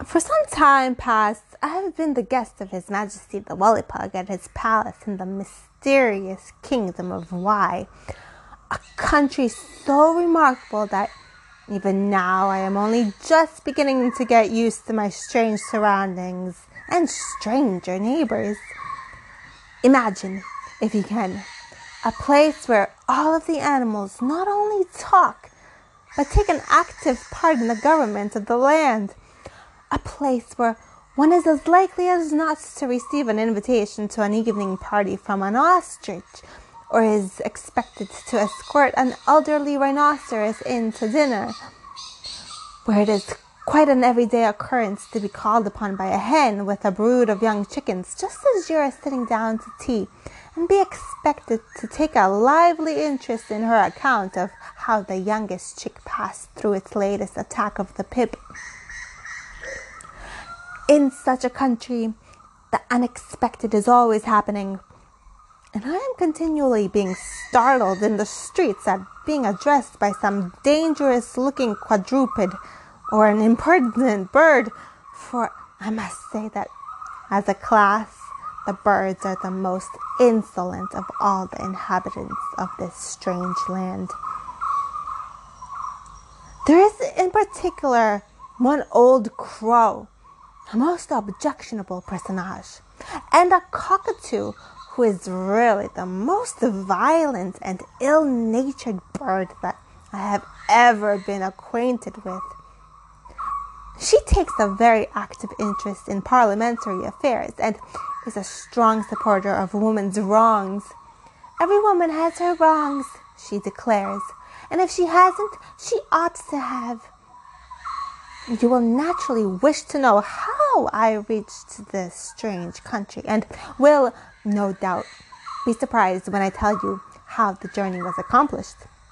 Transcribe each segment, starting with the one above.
For some time past, I have been the guest of His Majesty the Wollipug at his palace in the mysterious kingdom of Y, a country so remarkable that even now I am only just beginning to get used to my strange surroundings and stranger neighbors. Imagine, if you can, a place where all of the animals not only talk, but take an active part in the government of the land. A place where one is as likely as not to receive an invitation to an evening party from an ostrich, or is expected to escort an elderly rhinoceros in to dinner, where it is quite an everyday occurrence to be called upon by a hen with a brood of young chickens just as you are sitting down to tea, and be expected to take a lively interest in her account of how the youngest chick passed through its latest attack of the pip. In such a country, the unexpected is always happening, and I am continually being startled in the streets at being addressed by some dangerous-looking quadruped or an impertinent bird, for I must say that, as a class, the birds are the most insolent of all the inhabitants of this strange land. There is in particular one old crow, a most objectionable personage, and a cockatoo who is really the most violent and ill-natured bird that I have ever been acquainted with. She takes a very active interest in parliamentary affairs and is a strong supporter of women's wrongs. Every woman has her wrongs, she declares, and if she hasn't, she ought to have. You will naturally wish to know how I reached this strange country, and will, no doubt, be surprised when I tell you how the journey was accomplished.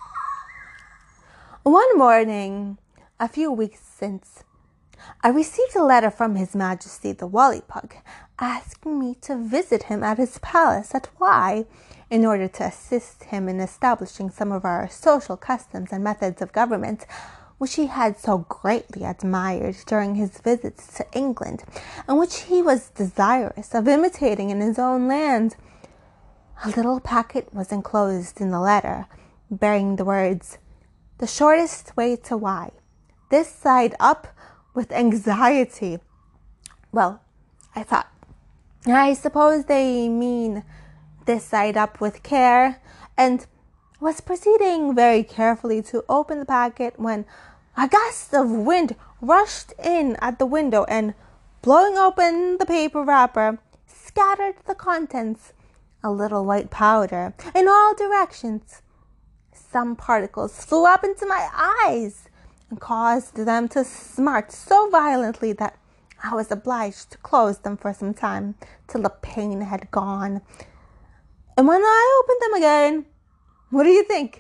One morning, a few weeks since, I received a letter from His Majesty the Wollipug asking me to visit him at his palace at Y in order to assist him in establishing some of our social customs and methods of government, which he had so greatly admired during his visits to England, and which he was desirous of imitating in his own land. A little packet was enclosed in the letter, bearing the words, "The shortest way to Y, this side up with anxiety." Well, I thought, I suppose they mean this side up with care, and was proceeding very carefully to open the packet when a gust of wind rushed in at the window and, blowing open the paper wrapper, scattered the contents, a little white powder, in all directions. Some particles flew up into my eyes and caused them to smart so violently that I was obliged to close them for some time till the pain had gone. And when I opened them again, what do you think?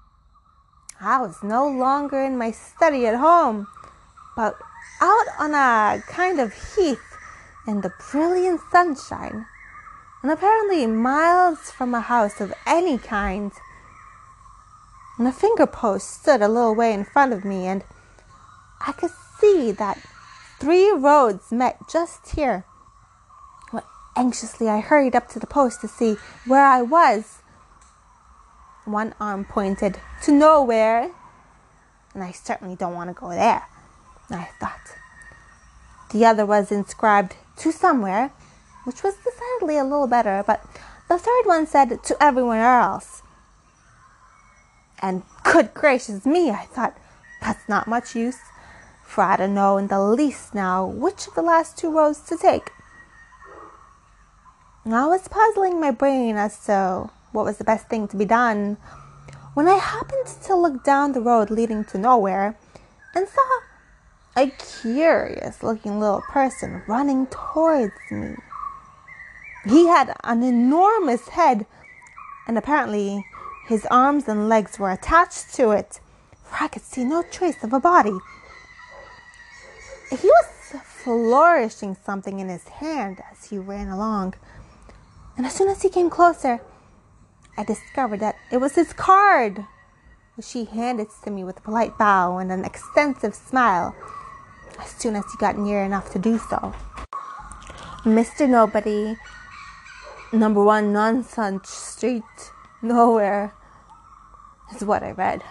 I was no longer in my study at home, but out on a kind of heath in the brilliant sunshine, and apparently miles from a house of any kind. And a finger post stood a little way in front of me, and I could see that 3 roads met just here. Well, anxiously I hurried up to the post to see where I was. One arm pointed to nowhere, and I certainly don't want to go there, I thought. The other was inscribed to somewhere, which was decidedly a little better, but the third one said to everywhere else. And good gracious me, I thought, that's not much use, for I don't know in the least now which of the last 2 roads to take. I was puzzling my brain as to what was the best thing to be done, when I happened to look down the road leading to nowhere and saw a curious-looking little person running towards me. He had an enormous head, and apparently his arms and legs were attached to it, for I could see no trace of a body. He was flourishing something in his hand as he ran along, and as soon as he came closer, I discovered that it was his card, which he handed to me with a polite bow and an extensive smile. as soon as he got near enough to do so. Mr. Nobody, number 1 Nonsense Street, Nowhere, is what I read.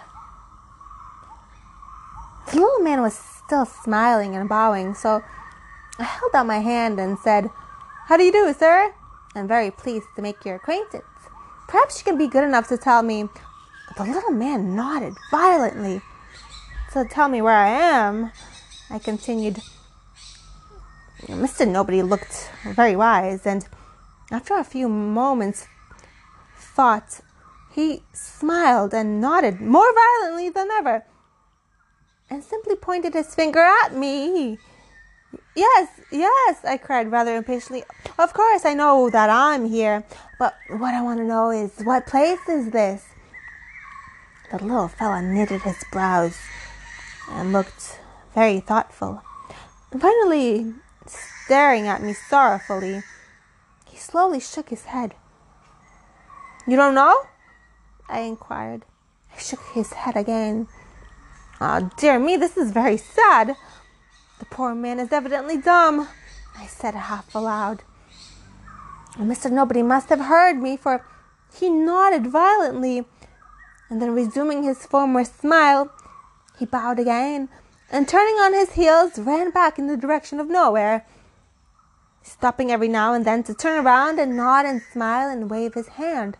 The little man was still smiling and bowing, so I held out my hand and said, "How do you do, sir? I'm very pleased to make your acquaintance. Perhaps you can be good enough to tell me..." The little man nodded violently. "So tell me where I am," I continued. Mr. Nobody looked very wise, and after a few moments' thought, he smiled and nodded more violently than ever, and simply pointed his finger at me. Yes, I cried rather impatiently. "Of course, I know that I'm here, but what I want to know is, what place is this?" The little fellow knitted his brows and looked very thoughtful. Finally, staring at me sorrowfully, he slowly shook his head. "You don't know?" I inquired. He shook his head again. "Oh, dear me, this is very sad. The poor man is evidently dumb," I said half aloud. Mr. Nobody must have heard me, for he nodded violently, and then resuming his former smile, he bowed again, and turning on his heels, ran back in the direction of Nowhere, stopping every now and then to turn around and nod and smile and wave his hand.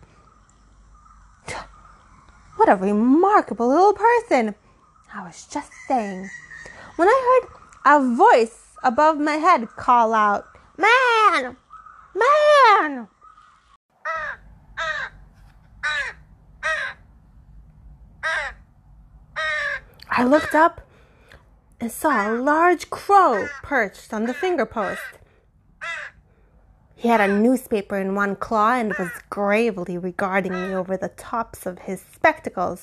What a remarkable little person! I was just saying, when I heard a voice above my head call out, "Man! Man!" I looked up and saw a large crow perched on the finger post. He had a newspaper in one claw and was gravely regarding me over the tops of his spectacles.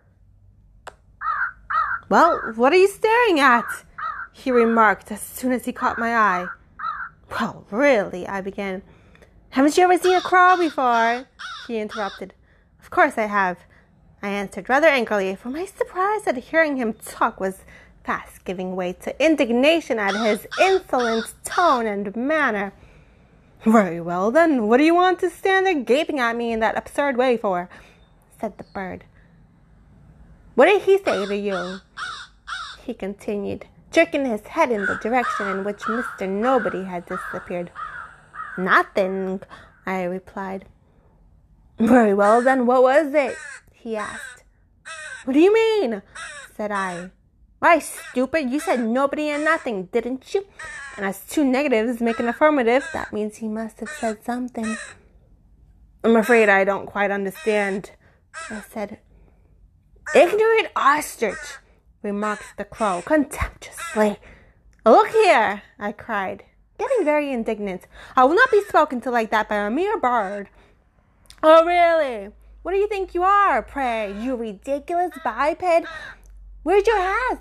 "Well, what are you staring at?" he remarked as soon as he caught my eye. "Well, really," I began. "Haven't you ever seen a crow before?" he interrupted. "Of course I have," I answered rather angrily, for my surprise at hearing him talk was fast giving way to indignation at his insolent tone and manner. "Very well, then, what do you want to stand there gaping at me in that absurd way for?" said the bird. "What did he say to you?" he continued, jerking his head in the direction in which Mr. Nobody had disappeared. "Nothing," I replied. "Very well, then, what was it?" he asked. "What do you mean?" said I. "Why, stupid, you said nobody and nothing, didn't you? And as 2 negatives make an affirmative, that means he must have said something." "I'm afraid I don't quite understand," I said. "Ignorant ostrich," remarked the crow contemptuously. "Look here," I cried, getting very indignant. "I will not be spoken to like that by a mere bird." "Oh, really? What do you think you are, pray, you ridiculous biped? Where's your hat?"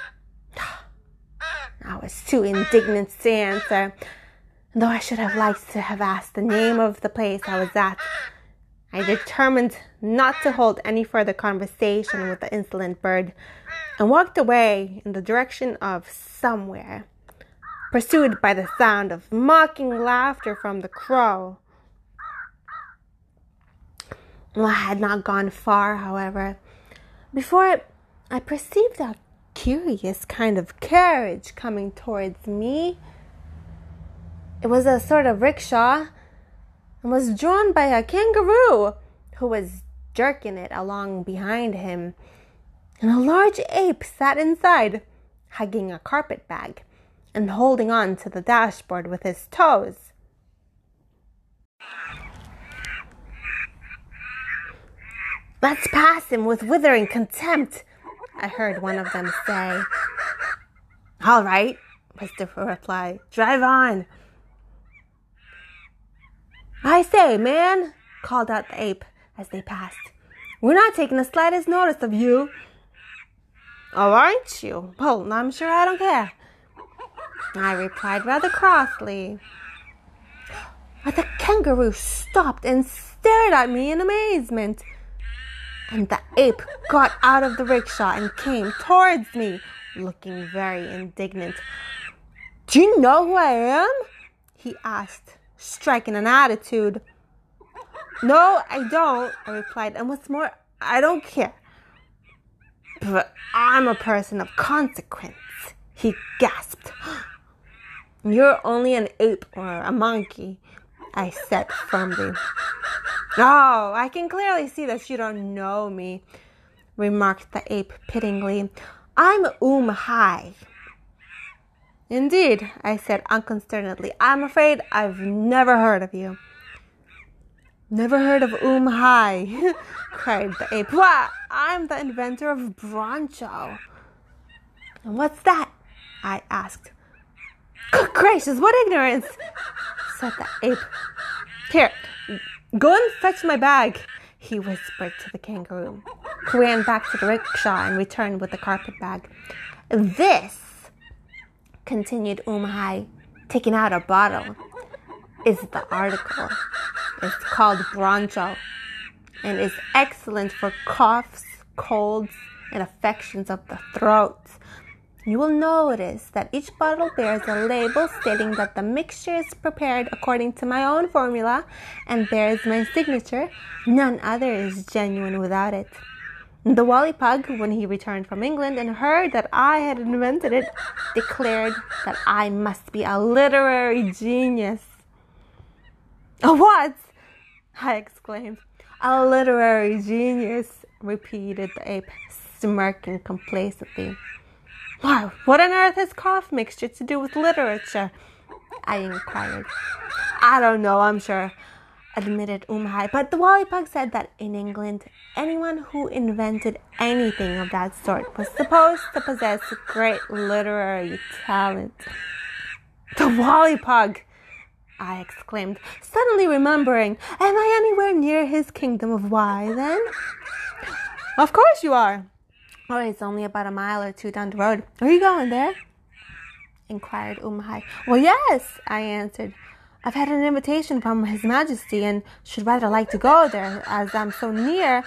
I was too indignant to answer, and though I should have liked to have asked the name of the place I was at, I determined not to hold any further conversation with the insolent bird, and walked away in the direction of somewhere, pursued by the sound of mocking laughter from the crow. I had not gone far, however, before I perceived a curious kind of carriage coming towards me. It was a sort of rickshaw and was drawn by a kangaroo who was jerking it along behind him, and a large ape sat inside, hugging a carpet bag and holding on to the dashboard with his toes. "Let's pass him with withering contempt," I heard one of them say. "All right," was the reply. "Drive on." "I say, man," called out the ape as they passed. "We're not taking the slightest notice of you." "Oh, aren't you? Well, I'm sure I don't care," I replied rather crossly. But the kangaroo stopped and stared at me in amazement. And the ape got out of the rickshaw and came towards me, looking very indignant. "Do you know who I am?" he asked, striking an attitude. "No, I don't," I replied. "And what's more, I don't care. But I'm a person of consequence," he gasped. "You're only an ape or a monkey," I said firmly. "Oh, I can clearly see that you don't know me," remarked the ape pityingly. "I'm Hai." "Indeed," I said unconcernedly. "I'm afraid I've never heard of you." "Never heard of Hai?" cried the ape. "Why, I'm the inventor of Broncho." "And what's that?" I asked. "Good gracious, what ignorance!" said the ape. "Here, go and fetch my bag," he whispered to the kangaroo, who ran back to the rickshaw and returned with the carpet bag. "This," continued Hai, taking out a bottle, "is the article. It's called Broncho and is excellent for coughs, colds, and affections of the throat. You will notice that each bottle bears a label stating that the mixture is prepared according to my own formula and bears my signature. None other is genuine without it." The Wally Pug, when he returned from England and heard that I had invented it, declared that I must be a literary genius. "A what?" I exclaimed. "A literary genius," repeated the ape, smirking complacently. "Why, what on earth has cough mixture to do with literature?" I inquired. "I don't know, I'm sure," admitted Hai. "But the Wally Pug said that in England, anyone who invented anything of that sort was supposed to possess great literary talent." "The Wally Pug!" I exclaimed, suddenly remembering. "Am I anywhere near his kingdom of Why, then?" "Of course you are." "Oh, it's only about a mile or two down the road." "Are you going there?" inquired Hai. "Well, yes," I answered. "I've had an invitation from His Majesty and should rather like to go there as I'm so near."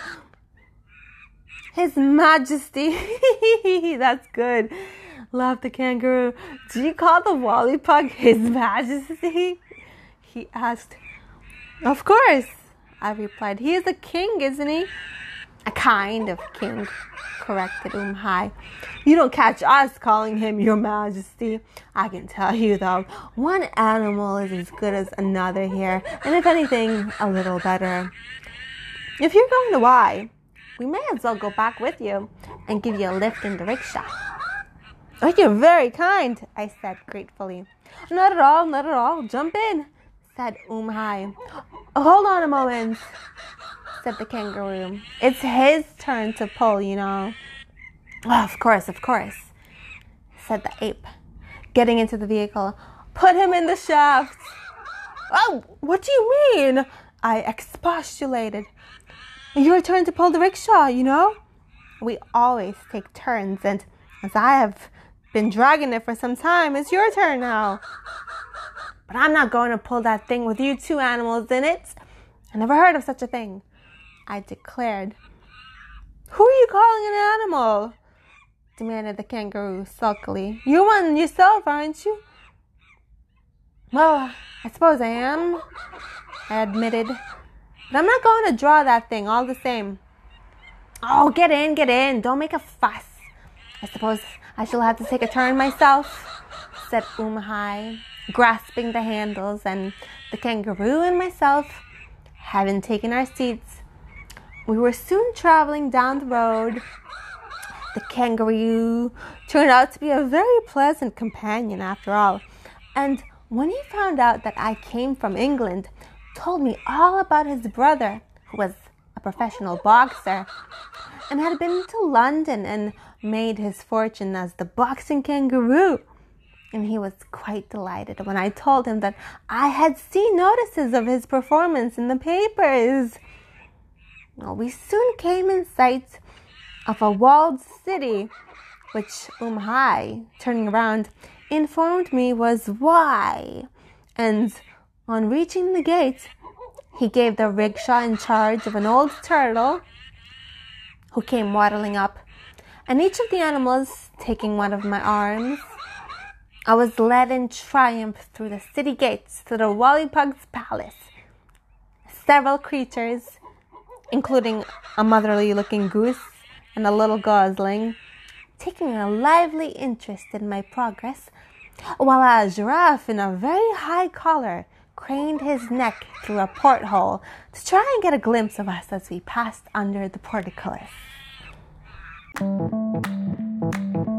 "His Majesty," "That's good," laughed the kangaroo. "Do you call the Wally Pug His Majesty?" he asked. "Of course," I replied. "He is a king, isn't he?" "A kind of king," corrected Hai. "You don't catch us calling him Your Majesty. I can tell you, though, one animal is as good as another here, and if anything, a little better. If you're going to Why, we may as well go back with you and give you a lift in the rickshaw." "Oh, you're very kind," I said gratefully. "Not at all, not at all. Jump in," said Hai. "Hold on a moment," said the kangaroo. "It's his turn to pull, you know." "Oh, of course," said the ape, getting into the vehicle. "Put him in the shaft." "Oh, what do you mean?" I expostulated. "Your turn to pull the rickshaw, you know. We always take turns, and as I have been dragging it for some time, it's your turn now." "But I'm not going to pull that thing with you two animals in it. I never heard of such a thing," I declared. "Who are you calling an animal?" demanded the kangaroo sulkily. "You're one yourself, aren't you?" "Well, I suppose I am," I admitted. "But I'm not going to draw that thing all the same." "Oh, get in. Don't make a fuss. I suppose I shall have to take a turn myself," said Hai, grasping the handles, and the kangaroo and myself, having taken our seats, we were soon traveling down the road. The kangaroo turned out to be a very pleasant companion after all, and when he found out that I came from England, told me all about his brother, who was a professional boxer, and had been to London and made his fortune as the boxing kangaroo. And he was quite delighted when I told him that I had seen notices of his performance in the papers. Well, we soon came in sight of a walled city, which Hai, turning around, informed me was Why. And on reaching the gate, he gave the rickshaw in charge of an old turtle who came waddling up and each of the animals taking one of my arms, I was led in triumph through the city gates to the Wallypug's palace. Several creatures, including a motherly-looking goose and a little gosling, taking a lively interest in my progress, while a giraffe in a very high collar craned his neck through a porthole to try and get a glimpse of us as we passed under the portcullis.